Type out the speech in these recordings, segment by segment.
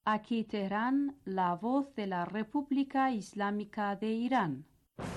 Aquí Teherán, la voz de la República Islámica de Irán.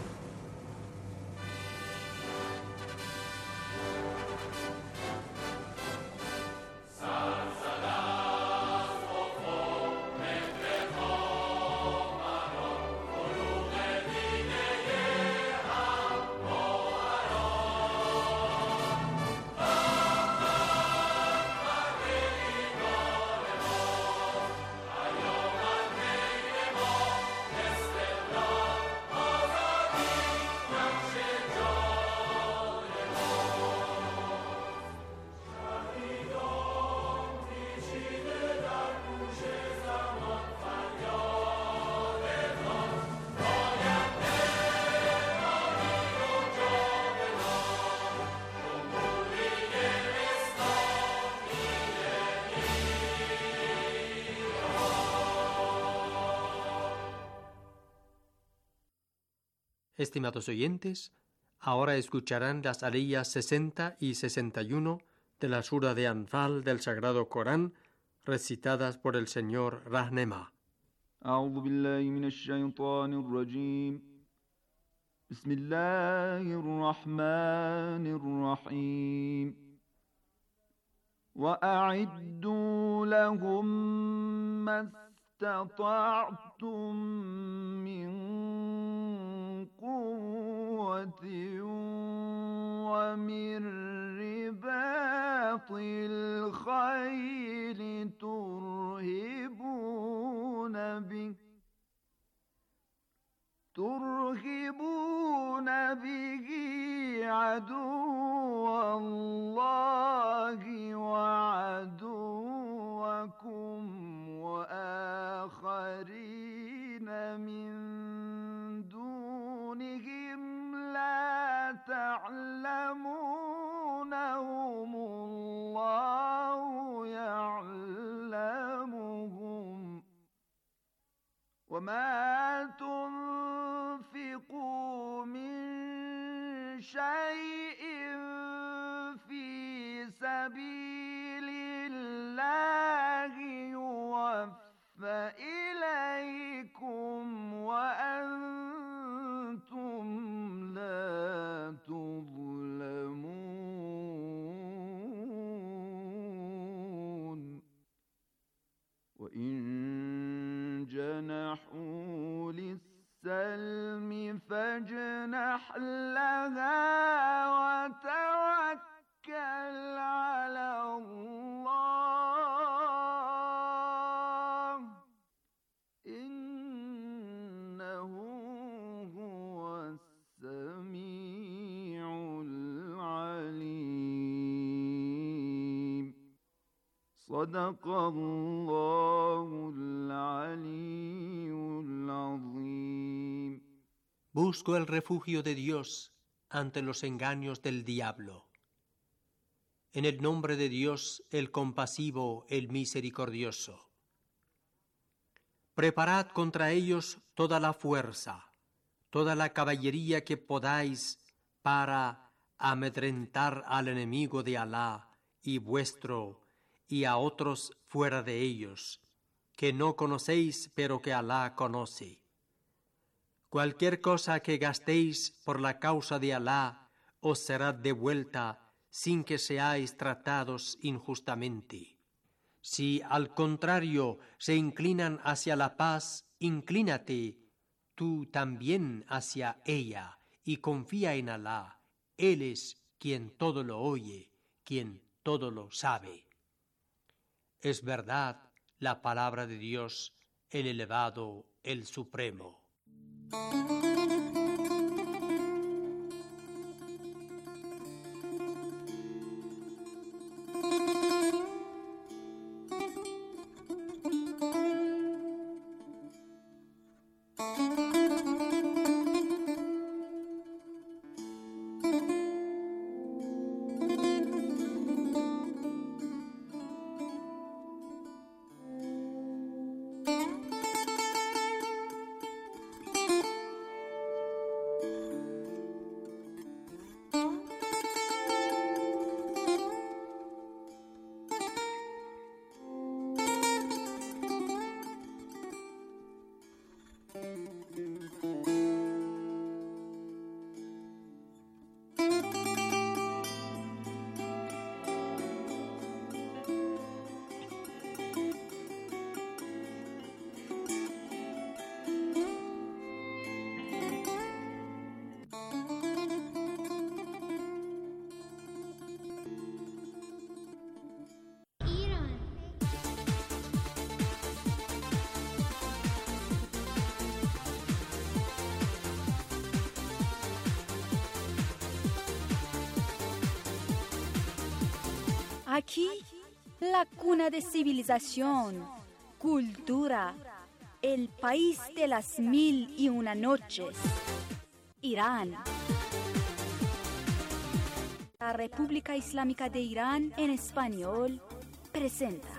Estimados oyentes, ahora escucharán las aleyas 60 y 61 de la sura de Anfal del Sagrado Corán, recitadas por el señor Rahnema. أعوذ بالله من الشيطان الرجيم بسم الله الرحمن الرحيم وأعدوا لهم ما استطعتم من قوة ومن رباط الخيل ترهبون به عدو الله وعدوكم وآخرين من دونهم لا تعلمونهم الله يعلمهم وما تنفقوا من شيء في سبيل الله يوفى إليكم وأنتم لا تظلمون وإن جنحوا للسلم فاجنح لها وتوكل على الله إنه هو السميع العليم صدق الله العلي العظيم. Busco el refugio de Dios ante los engaños del diablo. En el nombre de Dios, el compasivo, el misericordioso. Preparad contra ellos toda la fuerza, toda la caballería que podáis para amedrentar al enemigo de Alá y vuestro y a otros fuera de ellos, que no conocéis pero que Alá conoce. Cualquier cosa que gastéis por la causa de Alá os será devuelta sin que seáis tratados injustamente. Si al contrario se inclinan hacia la paz, inclínate tú también hacia ella y confía en Alá. Él es quien todo lo oye, quien todo lo sabe. Es verdad la palabra de Dios, el elevado, el supremo. Aquí, la cuna de civilización, cultura, el país de las 1001 noches, Irán. La República Islámica de Irán en español presenta.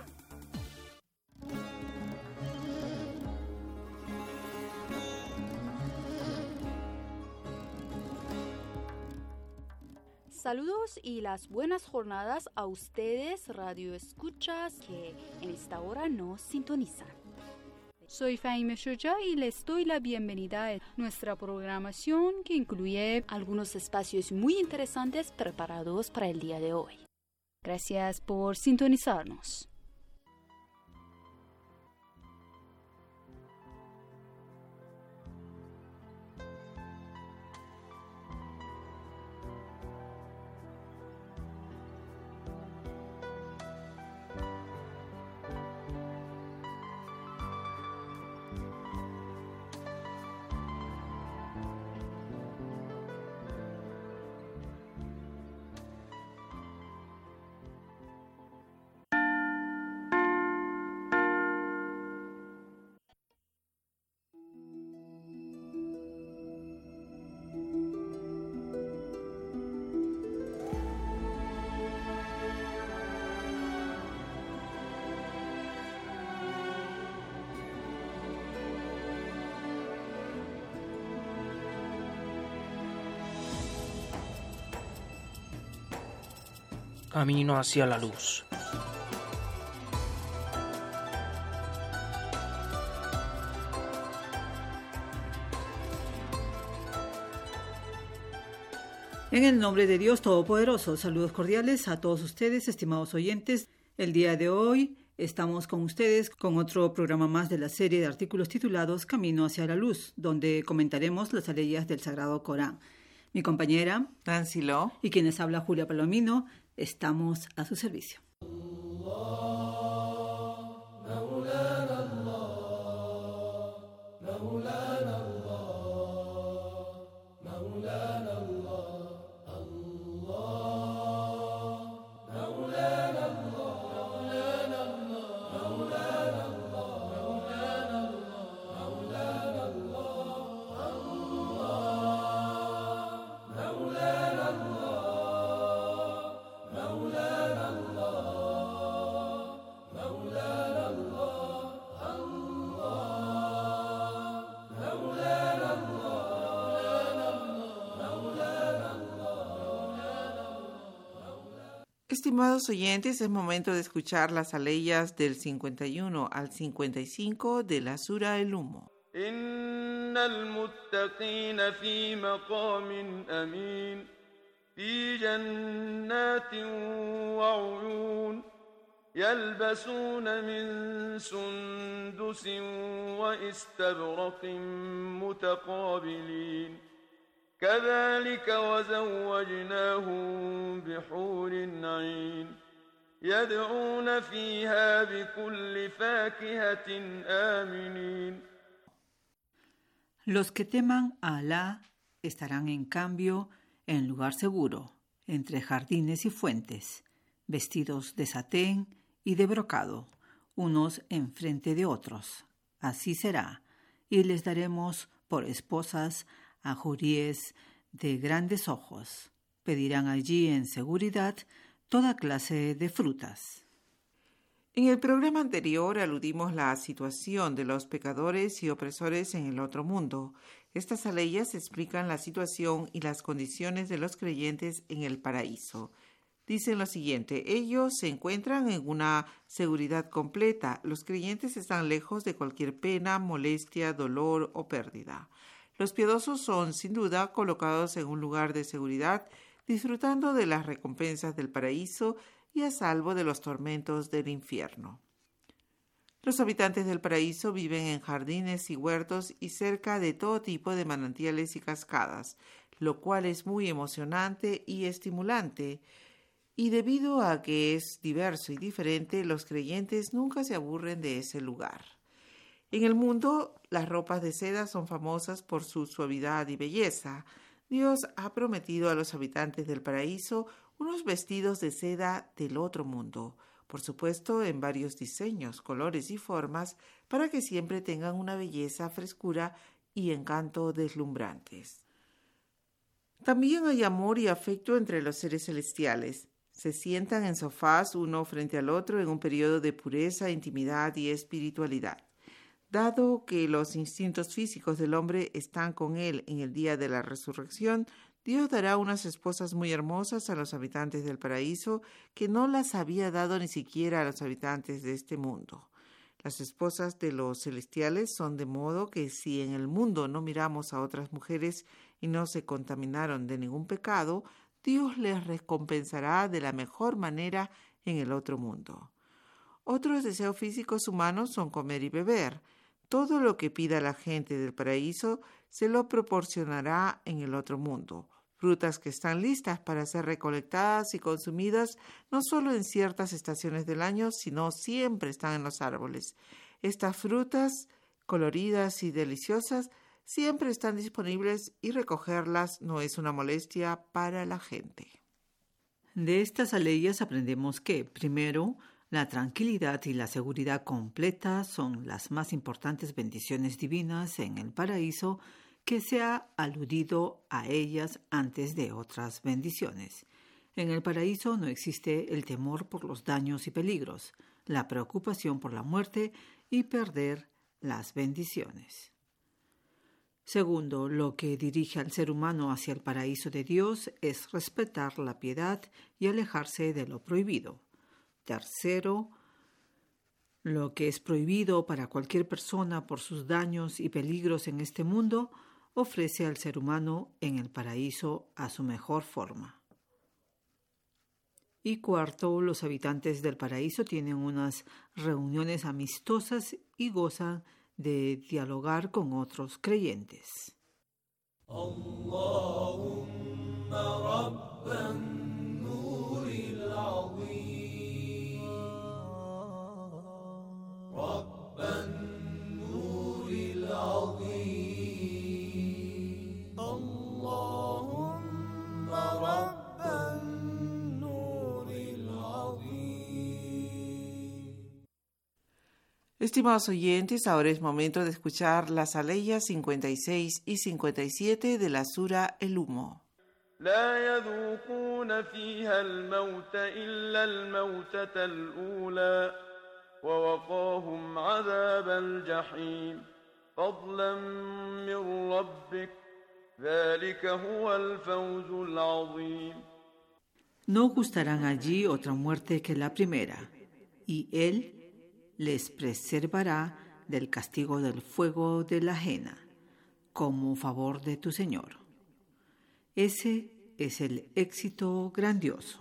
Saludos y las buenas jornadas a ustedes, radio escuchas, que en esta hora nos sintonizan. Soy Fahime Shoja y les doy la bienvenida a nuestra programación que incluye algunos espacios muy interesantes preparados para el día de hoy. Gracias por sintonizarnos. Camino hacia la luz. En el nombre de Dios Todopoderoso, saludos cordiales a todos ustedes, estimados oyentes. El día de hoy estamos con ustedes con otro programa más de la serie de artículos titulados Camino hacia la luz, donde comentaremos las aleyas del Sagrado Corán. Mi compañera Nancy Lo y quienes habla Julia Palomino, estamos a su servicio. Estimados oyentes, es momento de escuchar las aleyas del 51 al 55 de la Sura El Humo. Innal muttaqina fi maqamin amin fi jannatin wa uyun yalbasuna min sundusin wa istabraqin mutaqabilin كذلك وزوجناهم بحور عين يدعون فيها بكل فاكهة آمنين. Los que teman a Alá estarán en cambio en lugar seguro, entre jardines y fuentes, vestidos de satén y de brocado, unos enfrente de otros. Así será, y les daremos por esposas a juríes de grandes ojos. Pedirán allí en seguridad toda clase de frutas. En el programa anterior aludimos la situación de los pecadores y opresores en el otro mundo. Estas aleyas explican la situación y las condiciones de los creyentes en el paraíso. Dicen lo siguiente: ellos se encuentran en una seguridad completa. Los creyentes están lejos de cualquier pena, molestia, dolor o pérdida. Los piadosos son, sin duda, colocados en un lugar de seguridad, disfrutando de las recompensas del paraíso y a salvo de los tormentos del infierno. Los habitantes del paraíso viven en jardines y huertos y cerca de todo tipo de manantiales y cascadas, lo cual es muy emocionante y estimulante. Y debido a que es diverso y diferente, los creyentes nunca se aburren de ese lugar. En el mundo, las ropas de seda son famosas por su suavidad y belleza. Dios ha prometido a los habitantes del paraíso unos vestidos de seda del otro mundo, por supuesto en varios diseños, colores y formas, para que siempre tengan una belleza, frescura y encanto deslumbrantes. También hay amor y afecto entre los seres celestiales. Se sientan en sofás uno frente al otro en un periodo de pureza, intimidad y espiritualidad. Dado que los instintos físicos del hombre están con él en el día de la resurrección, Dios dará unas esposas muy hermosas a los habitantes del paraíso que no las había dado ni siquiera a los habitantes de este mundo. Las esposas de los celestiales son de modo que si en el mundo no miramos a otras mujeres y no se contaminaron de ningún pecado, Dios les recompensará de la mejor manera en el otro mundo. Otros deseos físicos humanos son comer y beber. Todo lo que pida la gente del paraíso se lo proporcionará en el otro mundo. Frutas que están listas para ser recolectadas y consumidas no solo en ciertas estaciones del año, sino siempre están en los árboles. Estas frutas, coloridas y deliciosas, siempre están disponibles y recogerlas no es una molestia para la gente. De estas aleyas aprendemos que, primero, la tranquilidad y la seguridad completa son las más importantes bendiciones divinas en el paraíso, que se ha aludido a ellas antes de otras bendiciones. En el paraíso no existe el temor por los daños y peligros, la preocupación por la muerte y perder las bendiciones. Segundo, lo que dirige al ser humano hacia el paraíso de Dios es respetar la piedad y alejarse de lo prohibido. Tercero, lo que es prohibido para cualquier persona por sus daños y peligros en este mundo, ofrece al ser humano en el paraíso a su mejor forma. Y cuarto, los habitantes del paraíso tienen unas reuniones amistosas y gozan de dialogar con otros creyentes. Estimados oyentes, ahora es momento de escuchar las aleyas 56 y 57 de la sura El Humo. لا يذوقون فيها الموت إلا الموتة الأولى ووقاهم عذاب الجحيم فضلا من ربك ذلك هو الفوز العظيم. No gustarán allí otra muerte que la primera, y Él les preservará del castigo del fuego de la ajena, como favor de tu Señor. Ese es el éxito grandioso.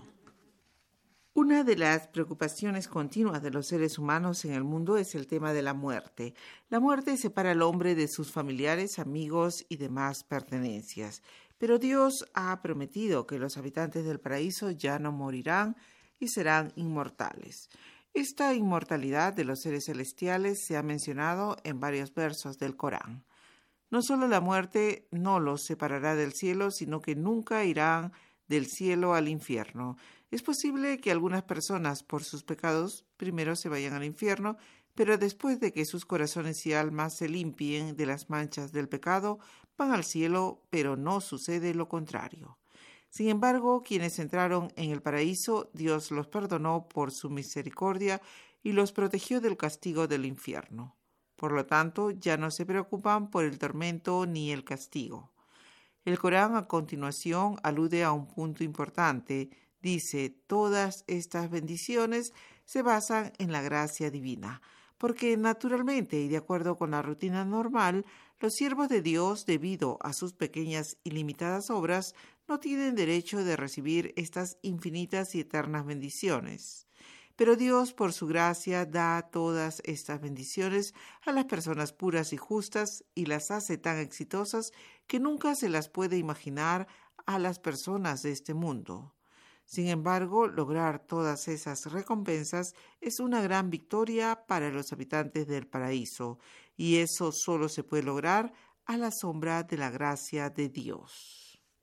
Una de las preocupaciones continuas de los seres humanos en el mundo es el tema de la muerte. La muerte separa al hombre de sus familiares, amigos y demás pertenencias. Pero Dios ha prometido que los habitantes del paraíso ya no morirán y serán inmortales. Esta inmortalidad de los seres celestiales se ha mencionado en varios versos del Corán. No solo la muerte no los separará del cielo, sino que nunca irán del cielo al infierno. Es posible que algunas personas, por sus pecados, primero se vayan al infierno, pero después de que sus corazones y almas se limpien de las manchas del pecado, van al cielo, pero no sucede lo contrario. Sin embargo, quienes entraron en el paraíso, Dios los perdonó por su misericordia y los protegió del castigo del infierno. Por lo tanto, ya no se preocupan por el tormento ni el castigo. El Corán a continuación alude a un punto importante. Dice, todas estas bendiciones se basan en la gracia divina, porque naturalmente y de acuerdo con la rutina normal, los siervos de Dios, debido a sus pequeñas y limitadas obras, no tienen derecho de recibir estas infinitas y eternas bendiciones. Pero Dios, por su gracia, da todas estas bendiciones a las personas puras y justas y las hace tan exitosas que nunca se las puede imaginar a las personas de este mundo. Sin embargo, lograr todas esas recompensas es una gran victoria para los habitantes del paraíso, y eso solo se puede lograr a la sombra de la gracia de Dios.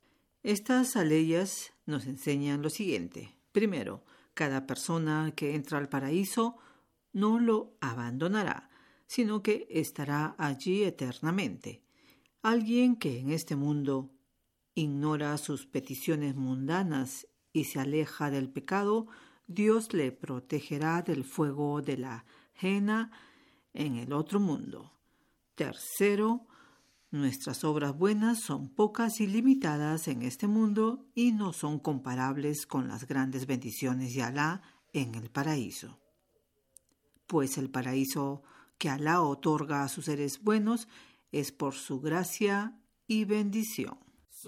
Estas aleyas nos enseñan lo siguiente. Primero, cada persona que entra al paraíso no lo abandonará, sino que estará allí eternamente. Alguien que en este mundo ignora sus peticiones mundanas y se aleja del pecado, Dios le protegerá del fuego de la Jena en el otro mundo. Tercero, nuestras obras buenas son pocas y limitadas en este mundo y no son comparables con las grandes bendiciones de Alá en el paraíso. Pues el paraíso que Alá otorga a sus seres buenos es por su gracia y bendición.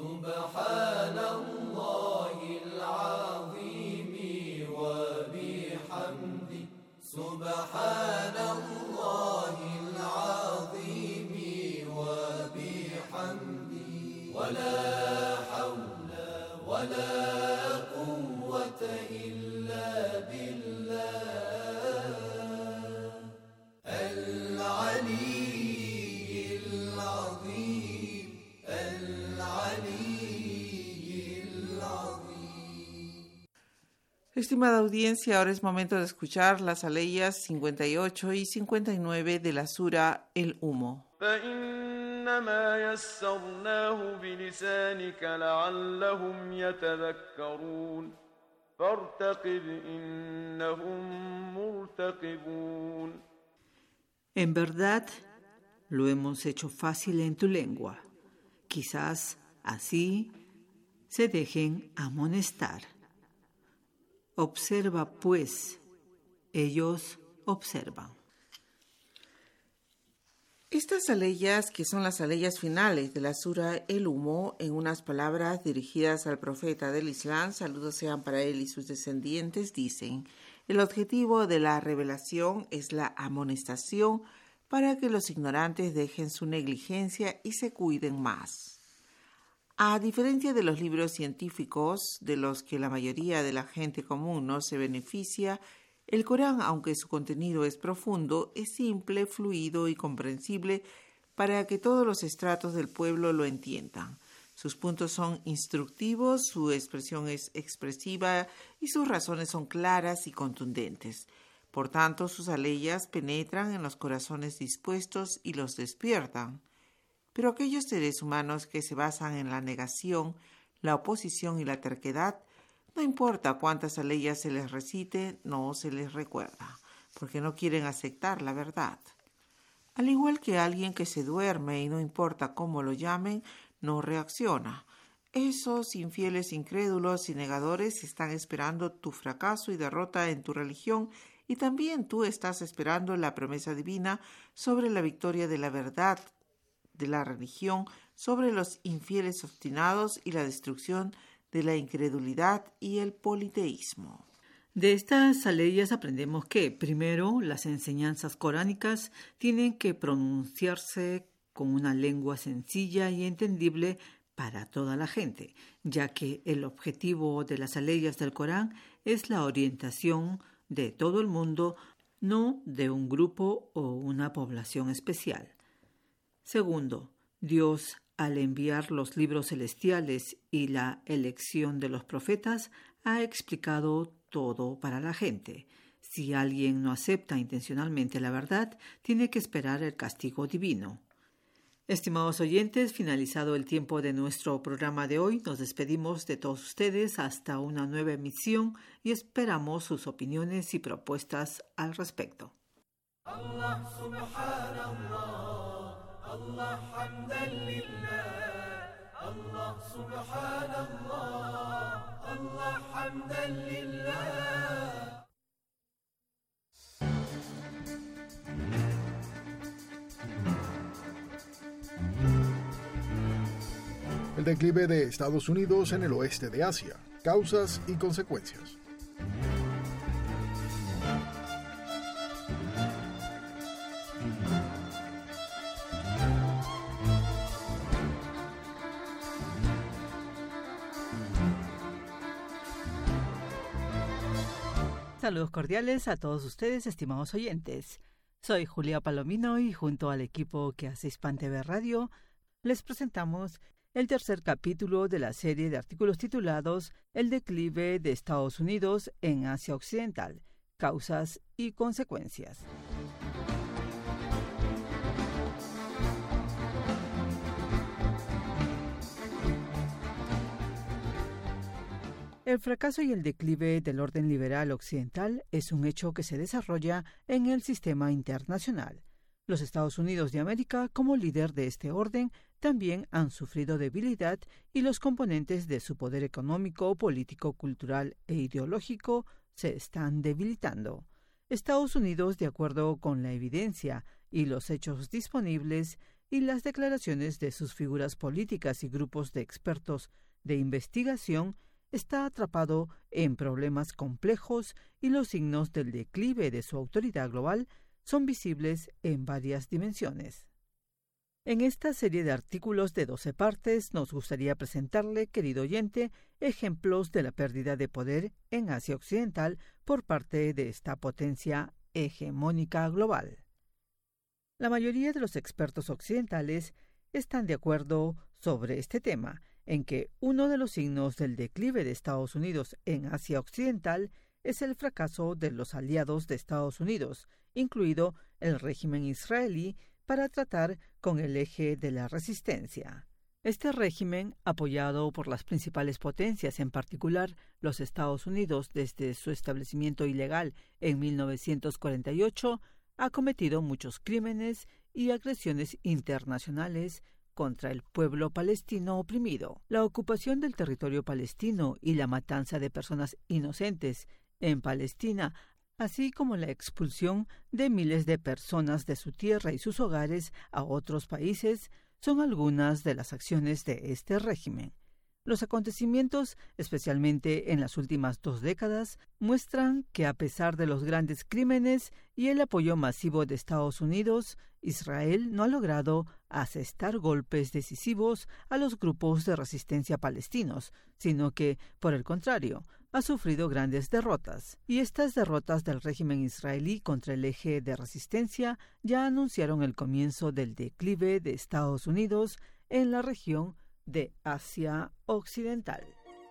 Estimada audiencia, ahora es momento de escuchar las aleyas 58 y 59 de la sura El Humo. فإنما يسرناه بلسانك لعلهم يتذكرون فارتقب إنهم مرتقبون. En verdad, lo hemos hecho fácil en tu lengua. Quizás así se dejen amonestar. Observa, pues, ellos observan. Estas aleyas, que son las aleyas finales de la sura El Humo, en unas palabras dirigidas al profeta del Islam, saludos sean para él y sus descendientes, dicen: el objetivo de la revelación es la amonestación para que los ignorantes dejen su negligencia y se cuiden más. A diferencia de los libros científicos, de los que la mayoría de la gente común no se beneficia, el Corán, aunque su contenido es profundo, es simple, fluido y comprensible para que todos los estratos del pueblo lo entiendan. Sus puntos son instructivos, su expresión es expresiva y sus razones son claras y contundentes. Por tanto, sus aleyas penetran en los corazones dispuestos y los despiertan. Pero aquellos seres humanos que se basan en la negación, la oposición y la terquedad, no importa cuántas aleyas se les recite, no se les recuerda, porque no quieren aceptar la verdad. Al igual que alguien que se duerme y no importa cómo lo llamen, no reacciona. Esos infieles incrédulos y negadores están esperando tu fracaso y derrota en tu religión, y también tú estás esperando la promesa divina sobre la victoria de la verdad de la religión sobre los infieles obstinados y la destrucción de la incredulidad y el politeísmo. De estas aleyas aprendemos que, primero, las enseñanzas coránicas tienen que pronunciarse con una lengua sencilla y entendible para toda la gente, ya que el objetivo de las aleyas del Corán es la orientación de todo el mundo, no de un grupo o una población especial. Segundo, Dios, al enviar los libros celestiales y la elección de los profetas, ha explicado todo para la gente. Si alguien no acepta intencionalmente la verdad, tiene que esperar el castigo divino. Estimados oyentes, finalizado el tiempo de nuestro programa de hoy, nos despedimos de todos ustedes hasta una nueva emisión y esperamos sus opiniones y propuestas al respecto. Allah subhanallah. Allah hamdan lillah, Allah subhanallah, Allah hamdan lillah. El declive de Estados Unidos en el oeste de Asia, causas y consecuencias. Saludos cordiales a todos ustedes, estimados oyentes. Soy Julia Palomino y junto al equipo que hace Hispan TV Radio les presentamos el tercer capítulo de la serie de artículos titulados El declive de Estados Unidos en Asia Occidental, causas y consecuencias. El fracaso y el declive del orden liberal occidental es un hecho que se desarrolla en el sistema internacional. Los Estados Unidos de América, como líder de este orden, también han sufrido debilidad y los componentes de su poder económico, político, cultural e ideológico se están debilitando. Estados Unidos, de acuerdo con la evidencia y los hechos disponibles y las declaraciones de sus figuras políticas y grupos de expertos de investigación, está atrapado en problemas complejos y los signos del declive de su autoridad global son visibles en varias dimensiones. En esta serie de artículos de 12 partes nos gustaría presentarle, querido oyente, ejemplos de la pérdida de poder en Asia Occidental por parte de esta potencia hegemónica global. La mayoría de los expertos occidentales están de acuerdo sobre este tema, en que uno de los signos del declive de Estados Unidos en Asia Occidental es el fracaso de los aliados de Estados Unidos, incluido el régimen israelí, para tratar con el eje de la resistencia. Este régimen, apoyado por las principales potencias, en particular los Estados Unidos desde su establecimiento ilegal en 1948, ha cometido muchos crímenes y agresiones internacionales contra el pueblo palestino oprimido. La ocupación del territorio palestino y la matanza de personas inocentes en Palestina, así como la expulsión de miles de personas de su tierra y sus hogares a otros países, son algunas de las acciones de este régimen. Los acontecimientos, especialmente en las últimas 2 décadas, muestran que a pesar de los grandes crímenes y el apoyo masivo de Estados Unidos, Israel no ha logrado asestar golpes decisivos a los grupos de resistencia palestinos, sino que, por el contrario, ha sufrido grandes derrotas. Y estas derrotas del régimen israelí contra el eje de resistencia ya anunciaron el comienzo del declive de Estados Unidos en la región de Asia Occidental.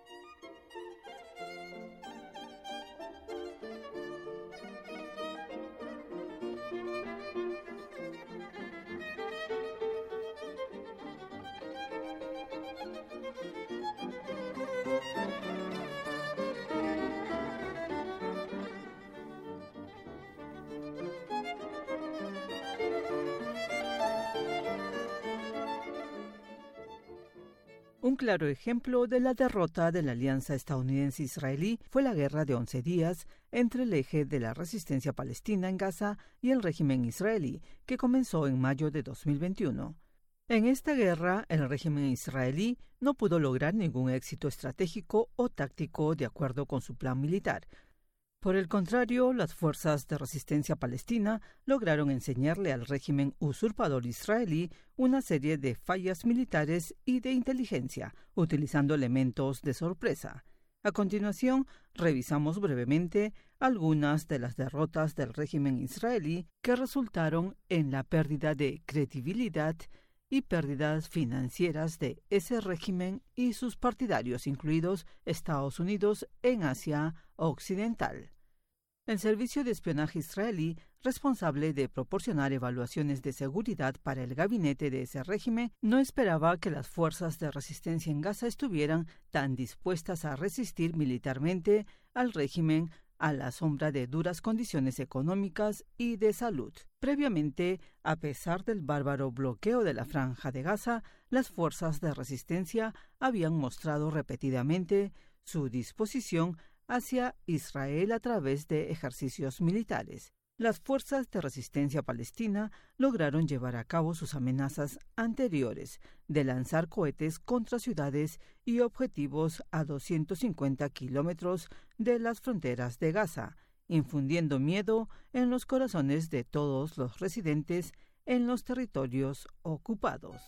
Un claro ejemplo de la derrota de la alianza estadounidense-israelí fue la guerra de 11 días entre el eje de la resistencia palestina en Gaza y el régimen israelí, que comenzó en mayo de 2021. En esta guerra, el régimen israelí no pudo lograr ningún éxito estratégico o táctico de acuerdo con su plan militar. Por el contrario, las fuerzas de resistencia palestina lograron enseñarle al régimen usurpador israelí una serie de fallas militares y de inteligencia, utilizando elementos de sorpresa. A continuación, revisamos brevemente algunas de las derrotas del régimen israelí que resultaron en la pérdida de credibilidad y pérdidas financieras de ese régimen y sus partidarios, incluidos Estados Unidos en Asia Occidental. El servicio de espionaje israelí, responsable de proporcionar evaluaciones de seguridad para el gabinete de ese régimen, no esperaba que las fuerzas de resistencia en Gaza estuvieran tan dispuestas a resistir militarmente al régimen a la sombra de duras condiciones económicas y de salud. Previamente, a pesar del bárbaro bloqueo de la Franja de Gaza, las fuerzas de resistencia habían mostrado repetidamente su disposición hacia Israel a través de ejercicios militares. Las fuerzas de resistencia palestina lograron llevar a cabo sus amenazas anteriores de lanzar cohetes contra ciudades y objetivos a 250 kilómetros de las fronteras de Gaza, infundiendo miedo en los corazones de todos los residentes en los territorios ocupados.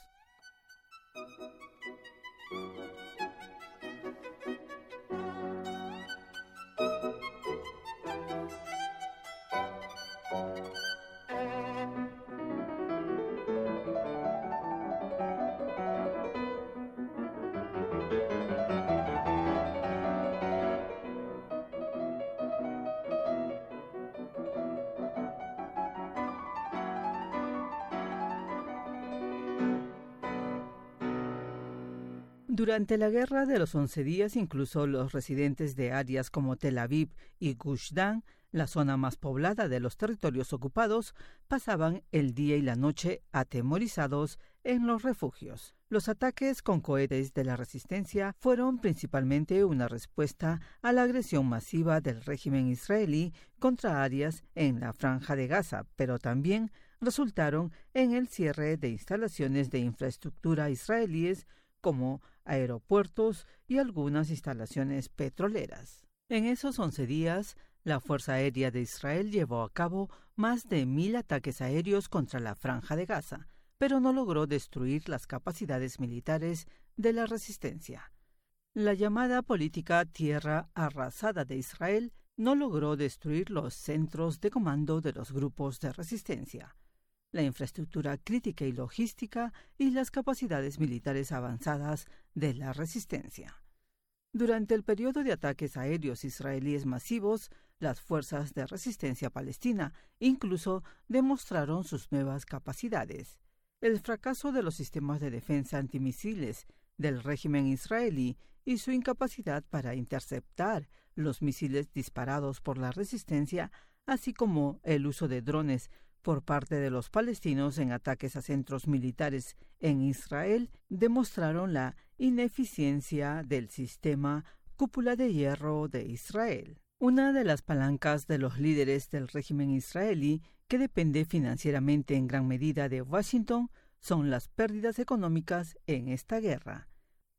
Durante la Guerra de los 11 días, incluso los residentes de áreas como Tel Aviv y Gush Dan, la zona más poblada de los territorios ocupados, pasaban el día y la noche atemorizados en los refugios. Los ataques con cohetes de la resistencia fueron principalmente una respuesta a la agresión masiva del régimen israelí contra áreas en la Franja de Gaza, pero también resultaron en el cierre de instalaciones de infraestructura israelíes como aeropuertos y algunas instalaciones petroleras. En esos 11 días, la Fuerza Aérea de Israel llevó a cabo más de 1.000 ataques aéreos contra la Franja de Gaza, pero no logró destruir las capacidades militares de la resistencia. La llamada política tierra arrasada de Israel no logró destruir los centros de comando de los grupos de resistencia, la infraestructura crítica y logística y las capacidades militares avanzadas de la resistencia. Durante el periodo de ataques aéreos israelíes masivos, las fuerzas de resistencia palestina incluso demostraron sus nuevas capacidades. El fracaso de los sistemas de defensa antimisiles del régimen israelí y su incapacidad para interceptar los misiles disparados por la resistencia, así como el uso de drones por parte de los palestinos en ataques a centros militares en Israel, demostraron la ineficiencia del sistema Cúpula de Hierro de Israel. Una de las palancas de los líderes del régimen israelí, que depende financieramente en gran medida de Washington, son las pérdidas económicas en esta guerra.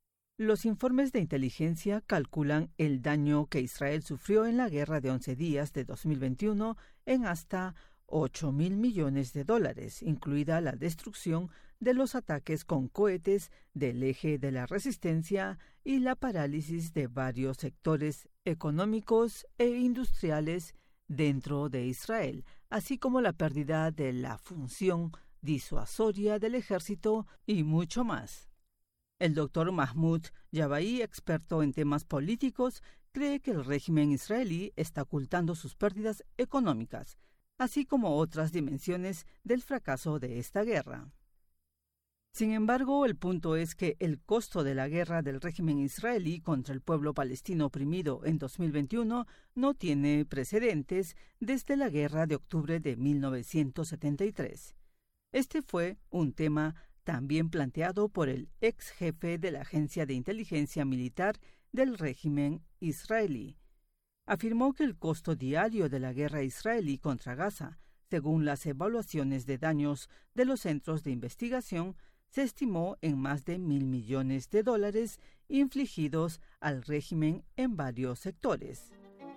Los informes de inteligencia calculan el daño que Israel sufrió en la guerra de 11 días de 2021 en hasta $8.000 millones, incluida la destrucción de los ataques con cohetes del eje de la resistencia y la parálisis de varios sectores económicos e industriales dentro de Israel, así como la pérdida de la función disuasoria del ejército y mucho más. El doctor Mahmoud Yabai, experto en temas políticos, cree que el régimen israelí está ocultando sus pérdidas económicas, así como otras dimensiones del fracaso de esta guerra. Sin embargo, el punto es que el costo de la guerra del régimen israelí contra el pueblo palestino oprimido en 2021 no tiene precedentes desde la guerra de octubre de 1973. Este fue un tema también planteado por el ex jefe de la Agencia de Inteligencia Militar del régimen israelí. Afirmó que el costo diario de la guerra israelí contra Gaza, según las evaluaciones de daños de los centros de investigación, se estimó en más de $1.000 millones infligidos al régimen en varios sectores.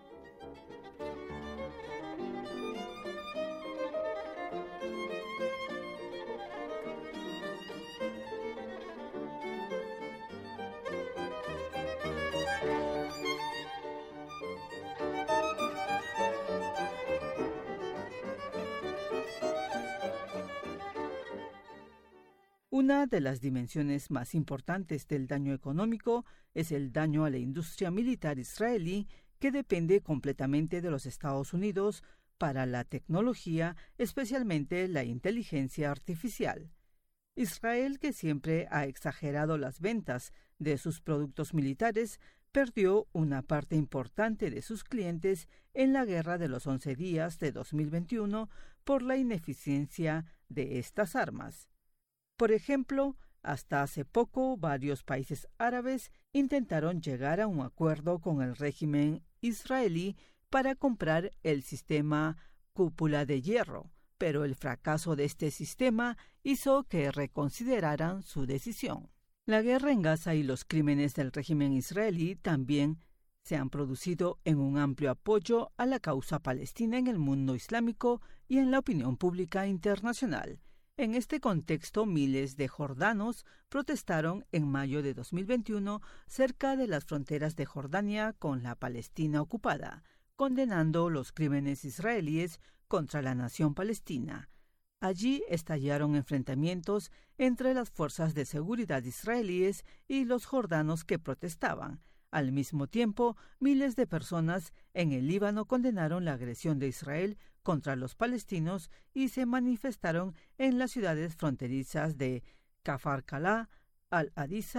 Una de las dimensiones más importantes del daño económico es el daño a la industria militar israelí, que depende completamente de los Estados Unidos para la tecnología, especialmente la inteligencia artificial. Israel, que siempre ha exagerado las ventas de sus productos militares, perdió una parte importante de sus clientes en la guerra de los 11 días de 2021 por la ineficiencia de estas armas. Por ejemplo, hasta hace poco varios países árabes intentaron llegar a un acuerdo con el régimen israelí para comprar el sistema Cúpula de Hierro, pero el fracaso de este sistema hizo que reconsideraran su decisión. La guerra en Gaza y los crímenes del régimen israelí también se han producido en un amplio apoyo a la causa palestina en el mundo islámico y en la opinión pública internacional. En este contexto, miles de jordanos protestaron en mayo de 2021 cerca de las fronteras de Jordania con la Palestina ocupada, condenando los crímenes israelíes contra la nación palestina. Allí estallaron enfrentamientos entre las fuerzas de seguridad israelíes y los jordanos que protestaban. Al mismo tiempo, miles de personas en el Líbano condenaron la agresión de Israel contra los palestinos y se manifestaron en las ciudades fronterizas de Kafar Kalá, Al-Adisa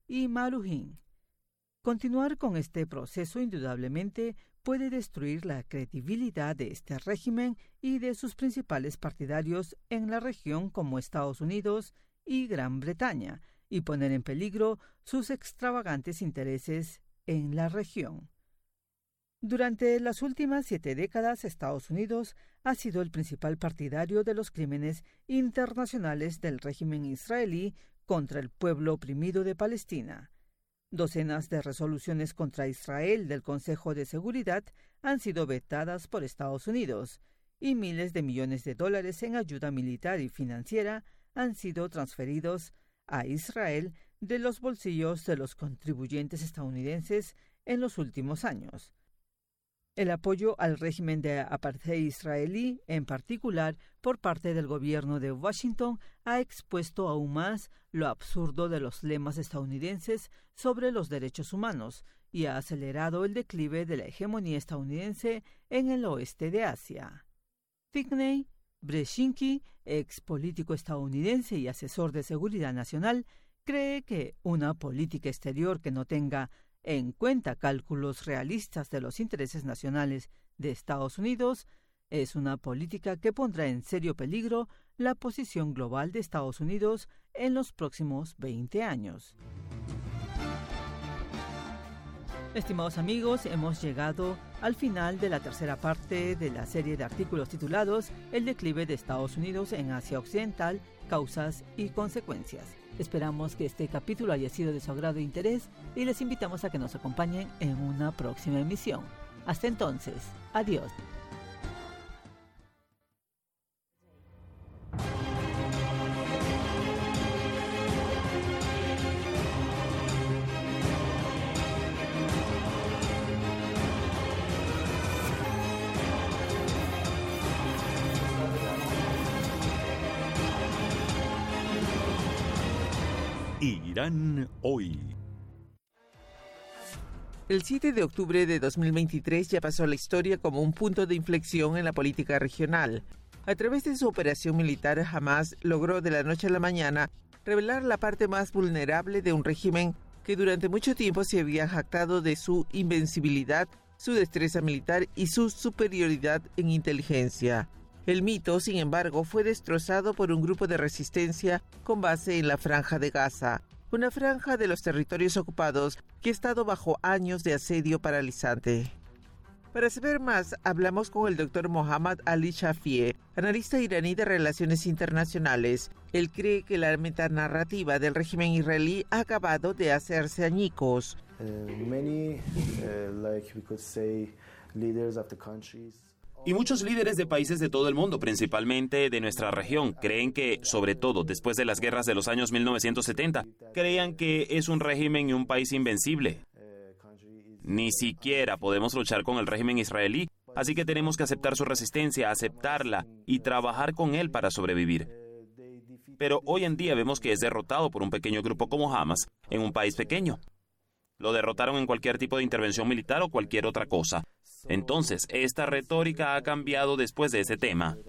y Maluhín. Continuar con este proceso indudablemente puede destruir la credibilidad de este régimen y de sus principales partidarios en la región como Estados Unidos y Gran Bretaña, y poner en peligro sus extravagantes intereses en la región. Durante las últimas 7 décadas, Estados Unidos ha sido el principal partidario de los crímenes internacionales del régimen israelí contra el pueblo oprimido de Palestina. Docenas de resoluciones contra Israel del Consejo de Seguridad han sido vetadas por Estados Unidos, y miles de millones de dólares en ayuda militar y financiera han sido transferidos a Israel de los bolsillos de los contribuyentes estadounidenses en los últimos años. El apoyo al régimen de apartheid israelí, en particular por parte del gobierno de Washington, ha expuesto aún más lo absurdo de los lemas estadounidenses sobre los derechos humanos y ha acelerado el declive de la hegemonía estadounidense en el oeste de Asia. Sidney Brzezinski, ex político estadounidense y asesor de seguridad nacional, cree que una política exterior que no tenga en cuenta cálculos realistas de los intereses nacionales de Estados Unidos es una política que pondrá en serio peligro la posición global de Estados Unidos en los próximos 20 años. Estimados amigos, hemos llegado al final de la tercera parte de la serie de artículos titulados El declive de Estados Unidos en Asia Occidental, causas y consecuencias. Esperamos que este capítulo haya sido de su agrado e interés y les invitamos a que nos acompañen en una próxima emisión. Hasta entonces, adiós. Irán hoy. El 7 de octubre de 2023 ya pasó a la historia como un punto de inflexión en la política regional. A través de su operación militar, Hamas logró de la noche a la mañana revelar la parte más vulnerable de un régimen que durante mucho tiempo se había jactado de su invencibilidad, su destreza militar y su superioridad en inteligencia. El mito, sin embargo, fue destrozado por un grupo de resistencia con base en la Franja de Gaza, una franja de los territorios ocupados que ha estado bajo años de asedio paralizante. Para saber más, hablamos con el Dr. Mohammad Ali Shafie, analista iraní de relaciones internacionales. Él cree que la metanarrativa del régimen israelí ha acabado de hacerse añicos. Y muchos líderes de países de todo el mundo, principalmente de nuestra región, creen que, sobre todo después de las guerras de los años 1970, creían que es un régimen y un país invencible. Ni siquiera podemos luchar con el régimen israelí, así que tenemos que aceptar su resistencia, aceptarla y trabajar con él para sobrevivir. Pero hoy en día vemos que es derrotado por un pequeño grupo como Hamas en un país pequeño. Lo derrotaron en cualquier tipo de intervención militar o cualquier otra cosa. Entonces, esta retórica ha cambiado después de ese tema.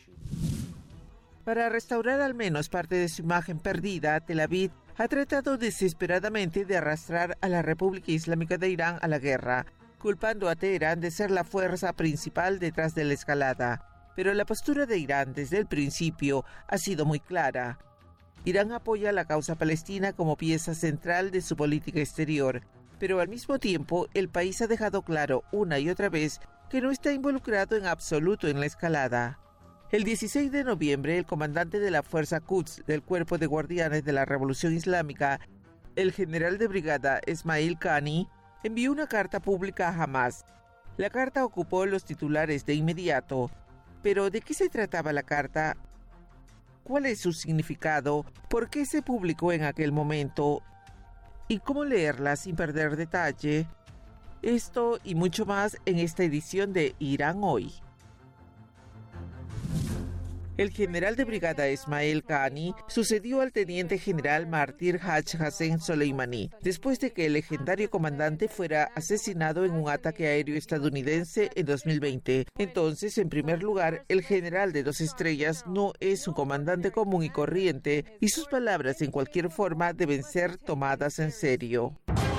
Para restaurar al menos parte de su imagen perdida, Tel Aviv ha tratado desesperadamente de arrastrar a la República Islámica de Irán a la guerra, culpando a Teherán de ser la fuerza principal detrás de la escalada. Pero la postura de Irán desde el principio ha sido muy clara. Irán apoya la causa palestina como pieza central de su política exterior, pero al mismo tiempo el país ha dejado claro una y otra vez que no está involucrado en absoluto en la escalada. El 16 de noviembre, el comandante de la Fuerza Quds del Cuerpo de Guardianes de la Revolución Islámica, el general de brigada Esmail Qani, envió una carta pública a Hamas. La carta ocupó los titulares de inmediato. Pero ¿de qué se trataba la carta? ¿Cuál es su significado? ¿Por qué se publicó en aquel momento? ¿Y cómo leerla sin perder detalle? Esto y mucho más en esta edición de Irán Hoy. El general de brigada Ismail Qaani sucedió al teniente general mártir Haj Qasem Soleimani, después de que el legendario comandante fuera asesinado en un ataque aéreo estadounidense en 2020. Entonces, en primer lugar, el general de 2 estrellas no es un comandante común y corriente, y sus palabras en cualquier forma deben ser tomadas en serio.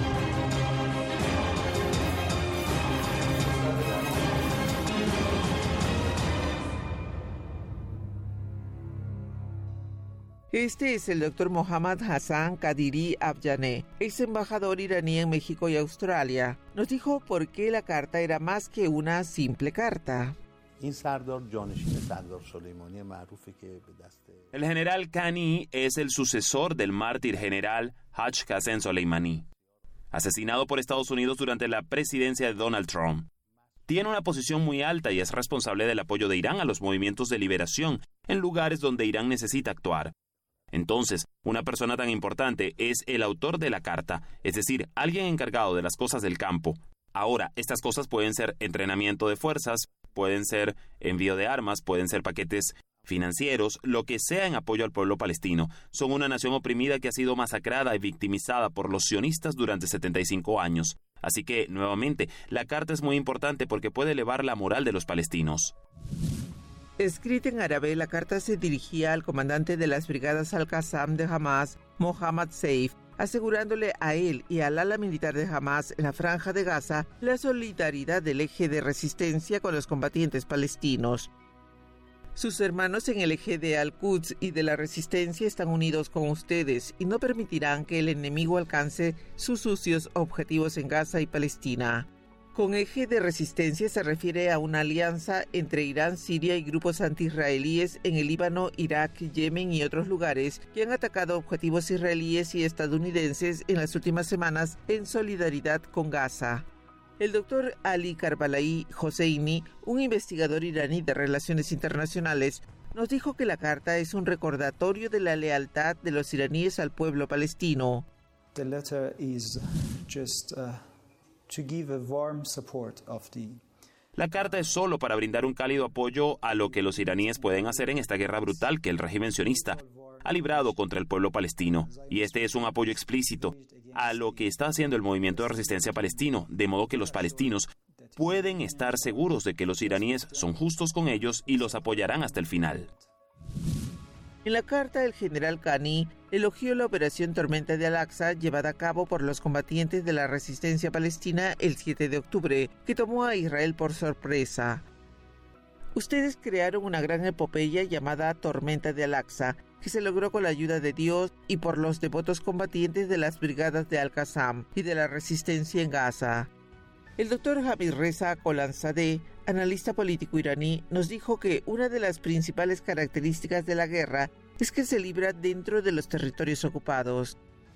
Este es el doctor Mohammad Hassan Qadiri Afjaneh, ex embajador iraní en México y Australia. Nos dijo por qué la carta era más que una simple carta. El general Qaani es el sucesor del mártir general Haj Qasem Soleimani, asesinado por Estados Unidos durante la presidencia de Donald Trump. Tiene una posición muy alta y es responsable del apoyo de Irán a los movimientos de liberación en lugares donde Irán necesita actuar. Entonces, una persona tan importante es el autor de la carta, es decir, alguien encargado de las cosas del campo. Ahora, estas cosas pueden ser entrenamiento de fuerzas, pueden ser envío de armas, pueden ser paquetes financieros, lo que sea en apoyo al pueblo palestino. Son una nación oprimida que ha sido masacrada y victimizada por los sionistas durante 75 años. Así que, nuevamente, la carta es muy importante porque puede elevar la moral de los palestinos. Escrita en árabe, la carta se dirigía al comandante de las brigadas Al-Qassam de Hamas, Mohammad Seif, asegurándole a él y al ala militar de Hamas en la Franja de Gaza la solidaridad del eje de resistencia con los combatientes palestinos. Sus hermanos en el eje de Al-Quds y de la resistencia están unidos con ustedes y no permitirán que el enemigo alcance sus sucios objetivos en Gaza y Palestina. Con eje de resistencia se refiere a una alianza entre Irán, Siria y grupos anti-israelíes en el Líbano, Irak, Yemen y otros lugares que han atacado objetivos israelíes y estadounidenses en las últimas semanas en solidaridad con Gaza. El doctor Ali Karbalaei Hosseini, un investigador iraní de relaciones internacionales, nos dijo que la carta es un recordatorio de la lealtad de los iraníes al pueblo palestino. The letter is just to give a warm support of the... La carta es solo para brindar un cálido apoyo a lo que los iraníes pueden hacer en esta guerra brutal que el régimen sionista ha librado contra el pueblo palestino. Y este es un apoyo explícito a lo que está haciendo el movimiento de resistencia palestino, de modo que los palestinos pueden estar seguros de que los iraníes son justos con ellos y los apoyarán hasta el final. En la carta, el general Qaani elogió la operación Tormenta de Al-Aqsa llevada a cabo por los combatientes de la resistencia palestina el 7 de octubre, que tomó a Israel por sorpresa. Ustedes crearon una gran epopeya llamada Tormenta de Al-Aqsa, que se logró con la ayuda de Dios y por los devotos combatientes de las brigadas de Al-Qassam y de la resistencia en Gaza. El doctor Hamid Reza Kolanzadeh, analista político iraní, nos dijo que una de las principales características de la guerra es que se libra dentro de los territorios ocupados.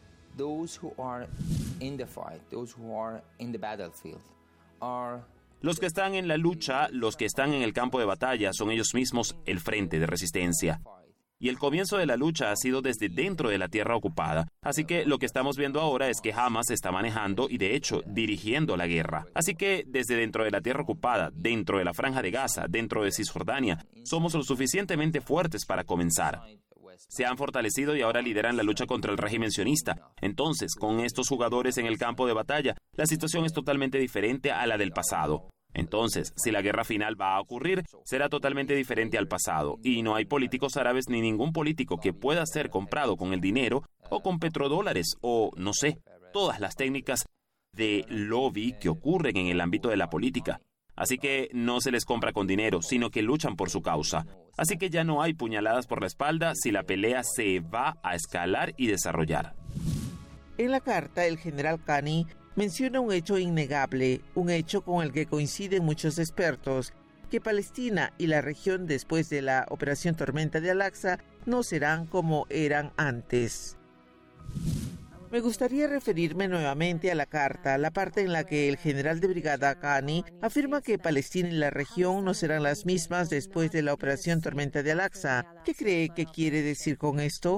Los que están en la lucha, los que están en el campo de batalla, son ellos mismos el frente de resistencia. Y el comienzo de la lucha ha sido desde dentro de la tierra ocupada. Así que lo que estamos viendo ahora es que Hamas está manejando y de hecho dirigiendo la guerra. Así que desde dentro de la tierra ocupada, dentro de la Franja de Gaza, dentro de Cisjordania, somos lo suficientemente fuertes para comenzar. Se han fortalecido y ahora lideran la lucha contra el régimen sionista. Entonces, con estos jugadores en el campo de batalla, la situación es totalmente diferente a la del pasado. Entonces, si la guerra final va a ocurrir, será totalmente diferente al pasado, y no hay políticos árabes ni ningún político que pueda ser comprado con el dinero o con petrodólares o, no sé, todas las técnicas de lobby que ocurren en el ámbito de la política. Así que no se les compra con dinero, sino que luchan por su causa. Así que ya no hay puñaladas por la espalda si la pelea se va a escalar y desarrollar. En la carta, el general Qaani menciona un hecho innegable, un hecho con el que coinciden muchos expertos, que Palestina y la región después de la operación Tormenta de Al-Aqsa no serán como eran antes. Me gustaría referirme nuevamente a la carta, la parte en la que el general de brigada Qaani afirma que Palestina y la región no serán las mismas después de la operación Tormenta de Al-Aqsa. ¿Qué cree que quiere decir con esto?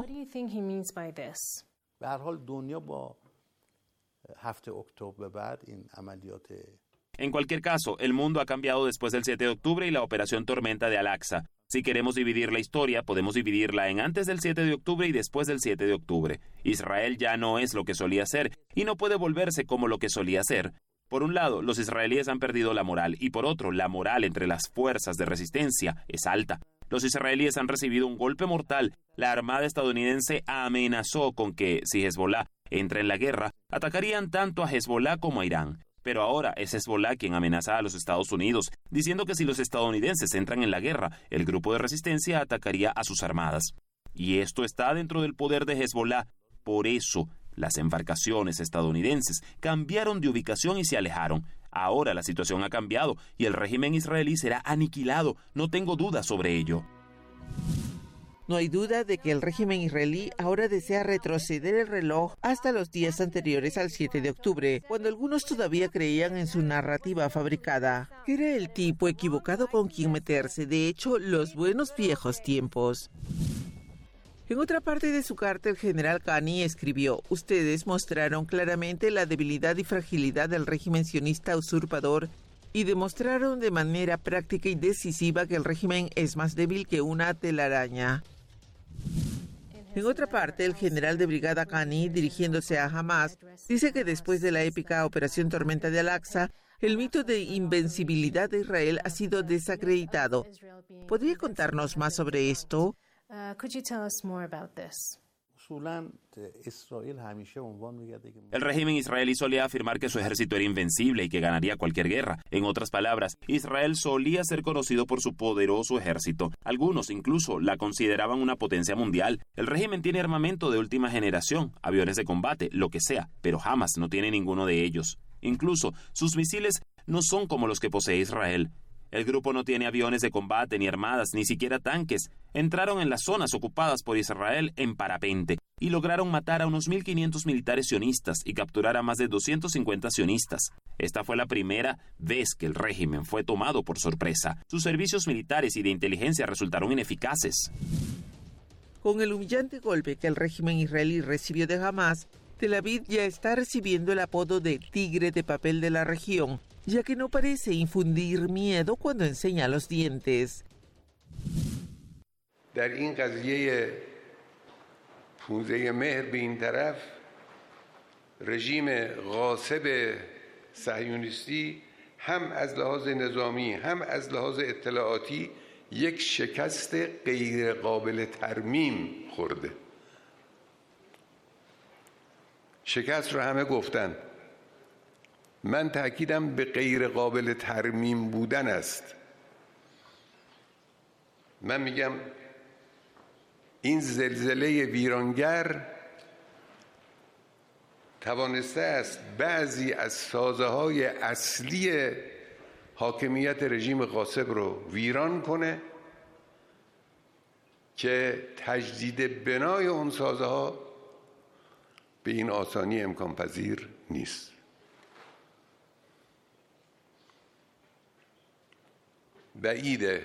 En cualquier caso, el mundo ha cambiado después del 7 de octubre y la operación Tormenta de Al-Aqsa. Si queremos dividir la historia, podemos dividirla en antes del 7 de octubre y después del 7 de octubre. Israel ya no es lo que solía ser y no puede volverse como lo que solía ser. Por un lado, los israelíes han perdido la moral y por otro, la moral entre las fuerzas de resistencia es alta. Los israelíes han recibido un golpe mortal. La Armada estadounidense amenazó con que, si Hezbollah entra en la guerra, atacarían tanto a Hezbollah como a Irán. Pero ahora es Hezbollah quien amenaza a los Estados Unidos, diciendo que si los estadounidenses entran en la guerra, el grupo de resistencia atacaría a sus armadas. Y esto está dentro del poder de Hezbollah. Por eso, las embarcaciones estadounidenses cambiaron de ubicación y se alejaron. Ahora la situación ha cambiado y el régimen israelí será aniquilado. No tengo dudas sobre ello. No hay duda de que el régimen israelí ahora desea retroceder el reloj hasta los días anteriores al 7 de octubre, cuando algunos todavía creían en su narrativa fabricada. Era el tipo equivocado con quien meterse, de hecho, los buenos viejos tiempos. En otra parte de su carta, el general Kani escribió: ustedes mostraron claramente la debilidad y fragilidad del régimen sionista usurpador y demostraron de manera práctica y decisiva que el régimen es más débil que una telaraña. En otra parte, el general de brigada Kani, dirigiéndose a Hamas, dice que después de la épica Operación Tormenta de Al-Aqsa, el mito de invencibilidad de Israel ha sido desacreditado. ¿Podría contarnos más sobre esto? Could you tell us more about this? El régimen israelí solía afirmar que su ejército era invencible y que ganaría cualquier guerra. En otras palabras, Israel solía ser conocido por su poderoso ejército. Algunos incluso la consideraban una potencia mundial. El régimen tiene armamento de última generación, aviones de combate, lo que sea, pero Hamas no tiene ninguno de ellos. Incluso sus misiles no son como los que posee Israel. El grupo no tiene aviones de combate, ni armadas, ni siquiera tanques. Entraron en las zonas ocupadas por Israel en parapente y lograron matar a unos 1.500 militares sionistas y capturar a más de 250 sionistas. Esta fue la primera vez que el régimen fue tomado por sorpresa. Sus servicios militares y de inteligencia resultaron ineficaces. Con el humillante golpe que el régimen israelí recibió de Hamas, Tel Aviv ya está recibiendo el apodo de tigre de papel de la región, ya que no parece infundir miedo cuando enseña los dientes. در این قضیه 15 مهر به این طرف رژیم غاصب صهیونیستی هم از لحاظ نظامی هم از لحاظ اطلاعاتی یک شکست غیر قابل ترمیم خورده. شکست رو همه گفتن. من تأکیدم به غیر قابل ترمیم بودن است. من میگم این زلزله ویرانگر توانسته است بعضی از سازه‌های اصلی حاکمیت رژیم غاصب رو ویران کنه که تجدید بنای اون سازه‌ها به این آسانی امکان پذیر نیست. بعیده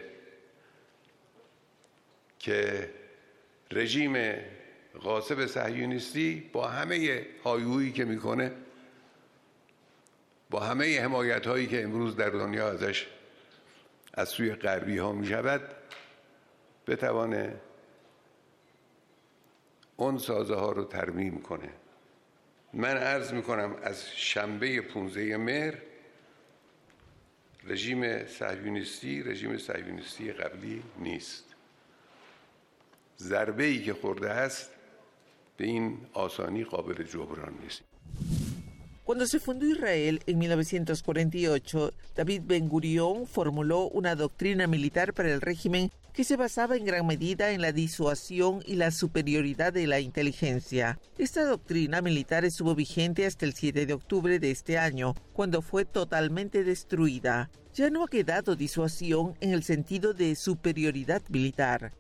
که رژیم غاصب صهیونیستی با همه هایهویی که میکنه، با همه حمایت هایی که امروز در دنیا ازش از سوی غربی ها میشود، بتوانه اون سازه ها رو ترمیم کنه. من عرض میکنم از شنبه 15 مهر رژیم صهیونیستی قبلی نیست. ضربه‌ای که خورده است به این آسانی قابل جبران نیست. Cuando se fundó Israel en 1948, David Ben-Gurión formuló una doctrina militar para el régimen que se basaba en gran medida en la disuasión y la superioridad de la inteligencia. Esta doctrina militar estuvo vigente hasta el 7 de octubre de este año, cuando fue totalmente destruida. Ya no ha quedado disuasión en el sentido de superioridad militar.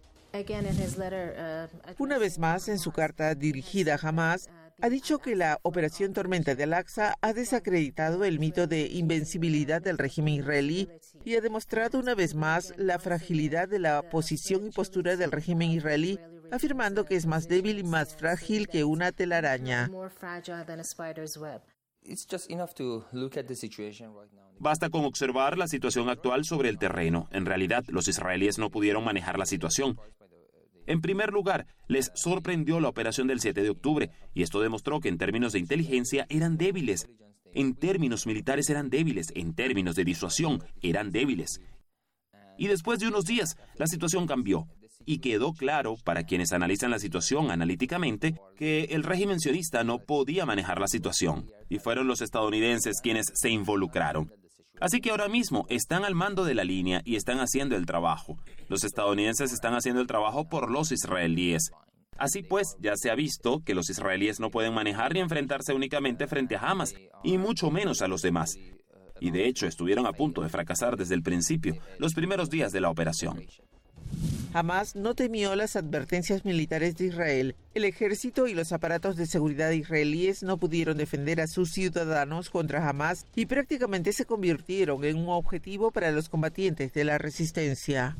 Una vez más, en su carta dirigida a Hamas, ha dicho que la Operación Tormenta de Al-Aqsa ha desacreditado el mito de invencibilidad del régimen israelí y ha demostrado una vez más la fragilidad de la posición y postura del régimen israelí, afirmando que es más débil y más frágil que una telaraña. Basta con observar la situación actual sobre el terreno. En realidad, los israelíes no pudieron manejar la situación. En primer lugar, les sorprendió la operación del 7 de octubre, y esto demostró que en términos de inteligencia eran débiles. En términos militares eran débiles, en términos de disuasión eran débiles. Y después de unos días, la situación cambió. Y quedó claro, para quienes analizan la situación analíticamente, que el régimen sionista no podía manejar la situación. Y fueron los estadounidenses quienes se involucraron. Así que ahora mismo están al mando de la línea y están haciendo el trabajo. Los estadounidenses están haciendo el trabajo por los israelíes. Así pues, ya se ha visto que los israelíes no pueden manejar ni enfrentarse únicamente frente a Hamas, y mucho menos a los demás. Y de hecho, estuvieron a punto de fracasar desde el principio, los primeros días de la operación. Hamas no temió las advertencias militares de Israel. El ejército y los aparatos de seguridad israelíes no pudieron defender a sus ciudadanos contra Hamas y prácticamente se convirtieron en un objetivo para los combatientes de la resistencia.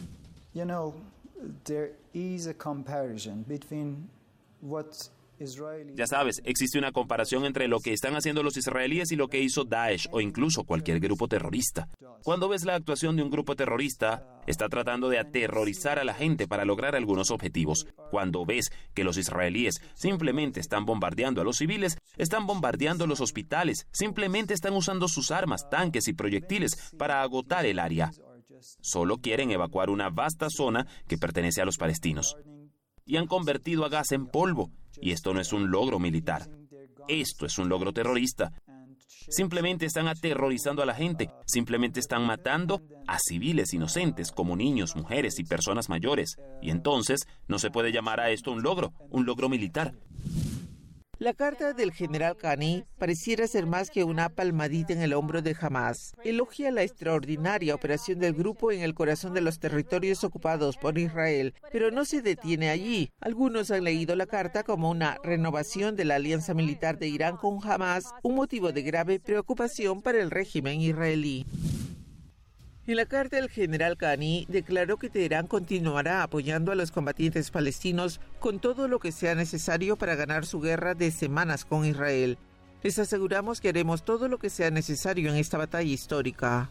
There is a comparison between what Ya sabes, existe una comparación entre lo que están haciendo los israelíes y lo que hizo Daesh o incluso cualquier grupo terrorista. Cuando ves la actuación de un grupo terrorista, está tratando de aterrorizar a la gente para lograr algunos objetivos. Cuando ves que los israelíes simplemente están bombardeando a los civiles, están bombardeando los hospitales, simplemente están usando sus armas, tanques y proyectiles para agotar el área. Solo quieren evacuar una vasta zona que pertenece a los palestinos. Y han convertido a Gaza en polvo. Y esto no es un logro militar. Esto es un logro terrorista. Simplemente están aterrorizando a la gente. Simplemente están matando a civiles inocentes como niños, mujeres y personas mayores. Y entonces no se puede llamar a esto un logro militar. La carta del general Kani pareciera ser más que una palmadita en el hombro de Hamas. Elogia la extraordinaria operación del grupo en el corazón de los territorios ocupados por Israel, pero no se detiene allí. Algunos han leído la carta como una renovación de la alianza militar de Irán con Hamas, un motivo de grave preocupación para el régimen israelí. En la carta, el general Kani declaró que Teherán continuará apoyando a los combatientes palestinos con todo lo que sea necesario para ganar su guerra de semanas con Israel. Les aseguramos que haremos todo lo que sea necesario en esta batalla histórica.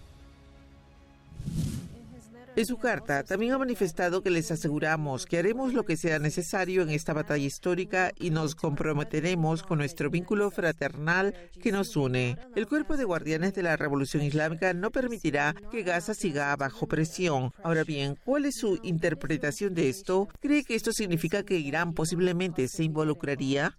En su carta, también ha manifestado que les aseguramos que haremos lo que sea necesario en esta batalla histórica y nos comprometeremos con nuestro vínculo fraternal que nos une. El Cuerpo de Guardianes de la Revolución Islámica no permitirá que Gaza siga bajo presión. Ahora bien, ¿cuál es su interpretación de esto? ¿Cree que esto significa que Irán posiblemente se involucraría?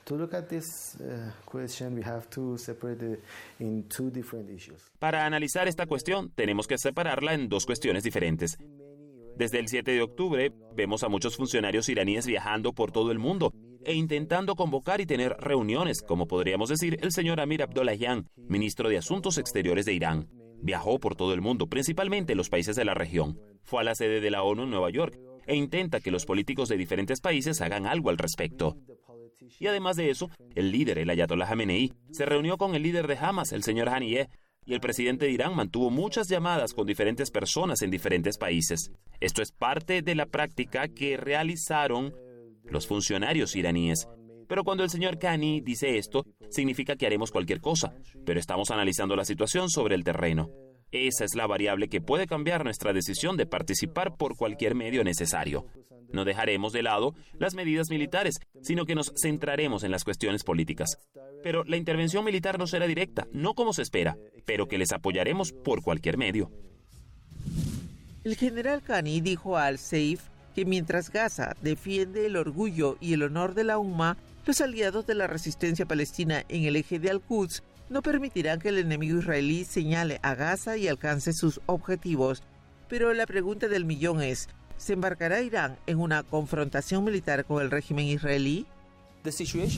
Para analizar esta cuestión, tenemos que separarla en dos cuestiones diferentes. Desde el 7 de octubre, vemos a muchos funcionarios iraníes viajando por todo el mundo e intentando convocar y tener reuniones, como podríamos decir el señor Amir Abdollahian, ministro de Asuntos Exteriores de Irán. Viajó por todo el mundo, principalmente en los países de la región. Fue a la sede de la ONU en Nueva York e intenta que los políticos de diferentes países hagan algo al respecto. Y además de eso, el líder, el Ayatollah Jamenei, se reunió con el líder de Hamas, el señor Haniyeh, y el presidente de Irán mantuvo muchas llamadas con diferentes personas en diferentes países. Esto es parte de la práctica que realizaron los funcionarios iraníes. Pero cuando el señor Kani dice esto, significa que haremos cualquier cosa, pero estamos analizando la situación sobre el terreno. Esa es la variable que puede cambiar nuestra decisión de participar por cualquier medio necesario. No dejaremos de lado las medidas militares, sino que nos centraremos en las cuestiones políticas. Pero la intervención militar no será directa, no como se espera, pero que les apoyaremos por cualquier medio. El general Kani dijo a Al-Seif que mientras Gaza defiende el orgullo y el honor de la Umma, los aliados de la resistencia palestina en el eje de Al-Quds no permitirán que el enemigo israelí señale a Gaza y alcance sus objetivos. Pero la pregunta del millón es, ¿se embarcará Irán en una confrontación militar con el régimen israelí? La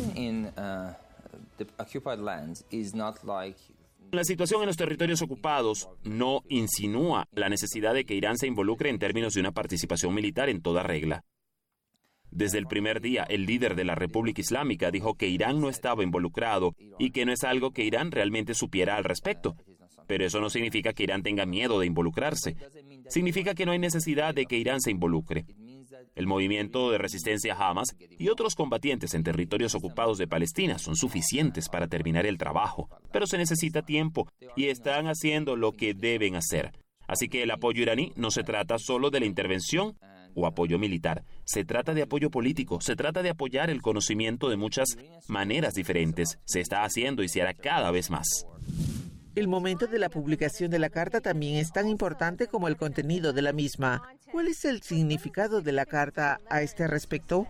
situación en los territorios ocupados no insinúa la necesidad de que Irán se involucre en términos de una participación militar en toda regla. Desde el primer día, el líder de la República Islámica dijo que Irán no estaba involucrado y que no es algo que Irán realmente supiera al respecto. Pero eso no significa que Irán tenga miedo de involucrarse. Significa que no hay necesidad de que Irán se involucre. El movimiento de resistencia Hamas y otros combatientes en territorios ocupados de Palestina son suficientes para terminar el trabajo, pero se necesita tiempo y están haciendo lo que deben hacer. Así que el apoyo iraní no se trata solo de la intervención o apoyo militar, se trata de apoyo político, se trata de apoyar el conocimiento de muchas maneras diferentes. Se está haciendo y se hará cada vez más. El momento de la publicación de la carta también es tan importante como el contenido de la misma. ¿Cuál es el significado de la carta a este respecto?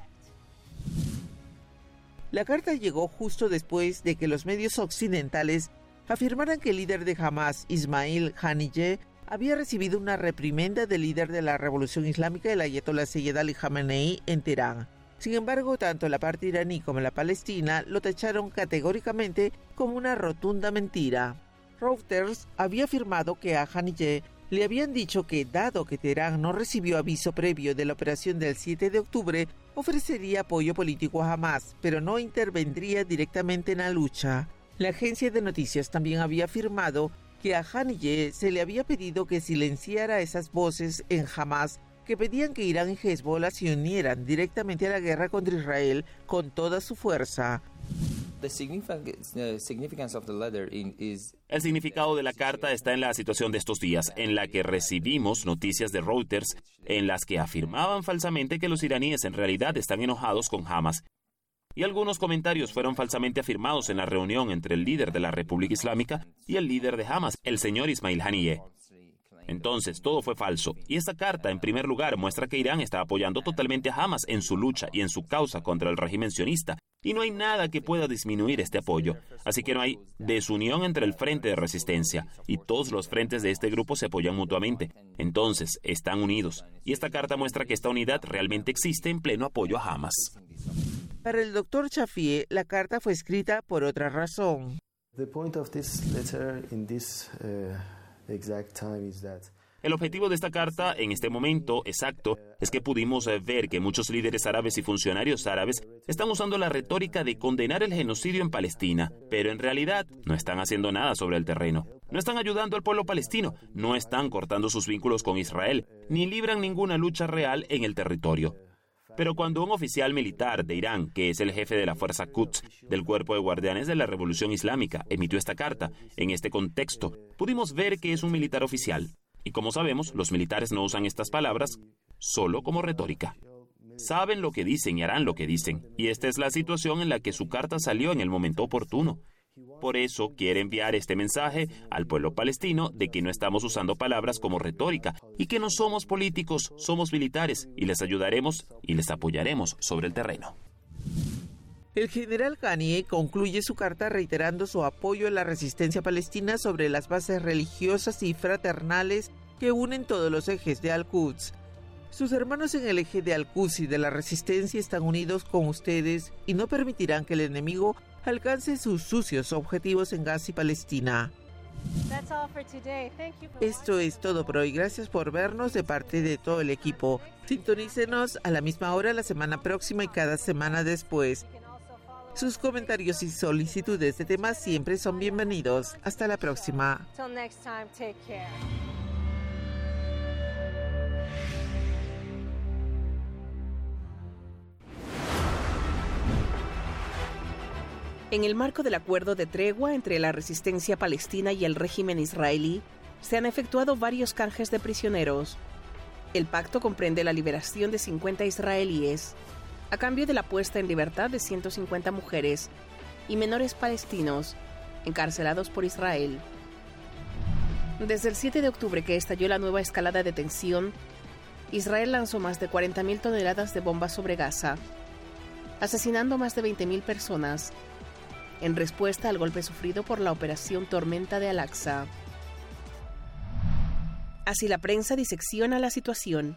La carta llegó justo después de que los medios occidentales afirmaran que el líder de Hamas, Ismail Haniyeh, había recibido una reprimenda del líder de la Revolución Islámica, el ayatolá Sayyid Ali Khamenei, en Teherán. Sin embargo, tanto la parte iraní como la palestina lo tacharon categóricamente como una rotunda mentira. Reuters había afirmado que a Haniyeh le habían dicho que, dado que Teherán no recibió aviso previo de la operación del 7 de octubre, ofrecería apoyo político a Hamas, pero no intervendría directamente en la lucha. La agencia de noticias también había afirmado que a Haniyeh se le había pedido que silenciara esas voces en Hamas que pedían que Irán y Hezbollah se unieran directamente a la guerra contra Israel con toda su fuerza. El significado de la carta está en la situación de estos días, en la que recibimos noticias de Reuters en las que afirmaban falsamente que los iraníes en realidad están enojados con Hamas. Y algunos comentarios fueron falsamente afirmados en la reunión entre el líder de la República Islámica y el líder de Hamas, el señor Ismail Haniyeh. Entonces, todo fue falso. Y esta carta, en primer lugar, muestra que Irán está apoyando totalmente a Hamas en su lucha y en su causa contra el régimen sionista. Y no hay nada que pueda disminuir este apoyo. Así que no hay desunión entre el frente de resistencia. Y todos los frentes de este grupo se apoyan mutuamente. Entonces, están unidos. Y esta carta muestra que esta unidad realmente existe en pleno apoyo a Hamas. Para el doctor Shafie, la carta fue escrita por otra razón. El objetivo de esta carta, en este momento exacto, es que pudimos ver que muchos líderes árabes y funcionarios árabes están usando la retórica de condenar el genocidio en Palestina, pero en realidad no están haciendo nada sobre el terreno. No están ayudando al pueblo palestino, no están cortando sus vínculos con Israel, ni libran ninguna lucha real en el territorio. Pero cuando un oficial militar de Irán, que es el jefe de la fuerza Quds del Cuerpo de Guardianes de la Revolución Islámica, emitió esta carta, en este contexto, pudimos ver que es un militar oficial. Y como sabemos, los militares no usan estas palabras solo como retórica. Saben lo que dicen y harán lo que dicen. Y esta es la situación en la que su carta salió en el momento oportuno. Por eso quiere enviar este mensaje al pueblo palestino de que no estamos usando palabras como retórica y que no somos políticos, somos militares y les ayudaremos y les apoyaremos sobre el terreno. El general Haniyeh concluye su carta reiterando su apoyo a la resistencia palestina sobre las bases religiosas y fraternales que unen todos los ejes de Al-Quds. Sus hermanos en el eje de Al-Quds y de la resistencia están unidos con ustedes y no permitirán que el enemigo alcance sus sucios objetivos en Gaza y Palestina. Esto es todo por hoy. Gracias por vernos de parte de todo el equipo. Sintonícenos a la misma hora la semana próxima y cada semana después. Sus comentarios y solicitudes de temas siempre son bienvenidos. Hasta la próxima. En el marco del acuerdo de tregua entre la resistencia palestina y el régimen israelí, se han efectuado varios canjes de prisioneros. El pacto comprende la liberación de 50 israelíes, a cambio de la puesta en libertad de 150 mujeres y menores palestinos encarcelados por Israel. Desde el 7 de octubre, que estalló la nueva escalada de tensión, Israel lanzó más de 40.000 toneladas de bombas sobre Gaza, asesinando más de 20.000 personas, en respuesta al golpe sufrido por la operación Tormenta de Al-Aqsa. Así la prensa disecciona la situación.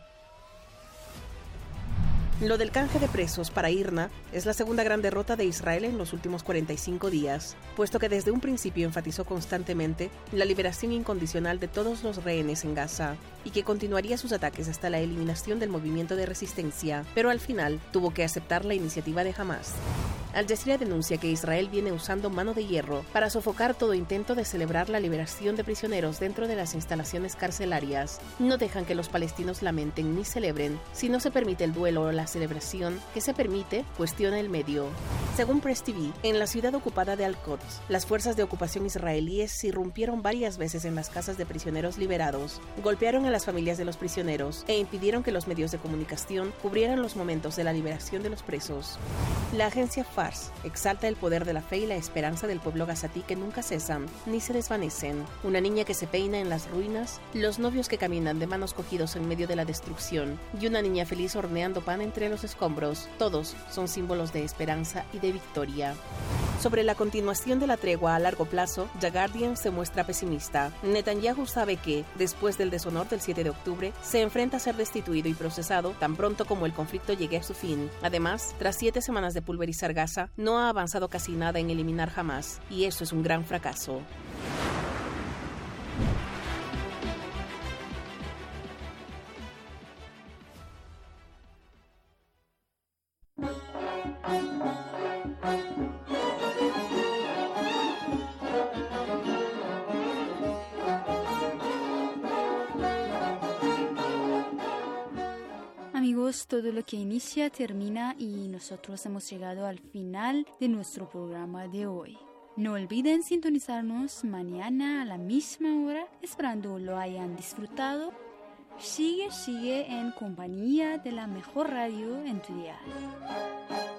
Lo del canje de presos para IRNA es la segunda gran derrota de Israel en los últimos 45 días, puesto que desde un principio enfatizó constantemente la liberación incondicional de todos los rehenes en Gaza y que continuaría sus ataques hasta la eliminación del movimiento de resistencia, pero al final tuvo que aceptar la iniciativa de Hamas. Al Jazeera denuncia que Israel viene usando mano de hierro para sofocar todo intento de celebrar la liberación de prisioneros dentro de las instalaciones carcelarias. No dejan que los palestinos lamenten ni celebren. Si no se permite el duelo o la celebración que se permite, cuestiona el medio. Según Press TV, en la ciudad ocupada de Al-Quds, las fuerzas de ocupación israelíes irrumpieron varias veces en las casas de prisioneros liberados, golpearon a las familias de los prisioneros e impidieron que los medios de comunicación cubrieran los momentos de la liberación de los presos. La agencia Fars exalta el poder de la fe y la esperanza del pueblo gazatí que nunca cesan ni se desvanecen. Una niña que se peina en las ruinas, los novios que caminan de manos cogidos en medio de la destrucción y una niña feliz horneando pan entre los escombros, todos son símbolos de esperanza y de victoria. Sobre la continuación de la tregua a largo plazo, The Guardian se muestra pesimista. Netanyahu sabe que, después del deshonor del 7 de octubre, se enfrenta a ser destituido y procesado tan pronto como el conflicto llegue a su fin. Además, tras 7 semanas de pulverizar Gaza, no ha avanzado casi nada en eliminar Hamás, y eso es un gran fracaso. Amigos, todo lo que inicia termina y nosotros hemos llegado al final de nuestro programa de hoy. No olviden sintonizarnos mañana a la misma hora, esperando lo hayan disfrutado. Sigue en compañía de la mejor radio en tu dial.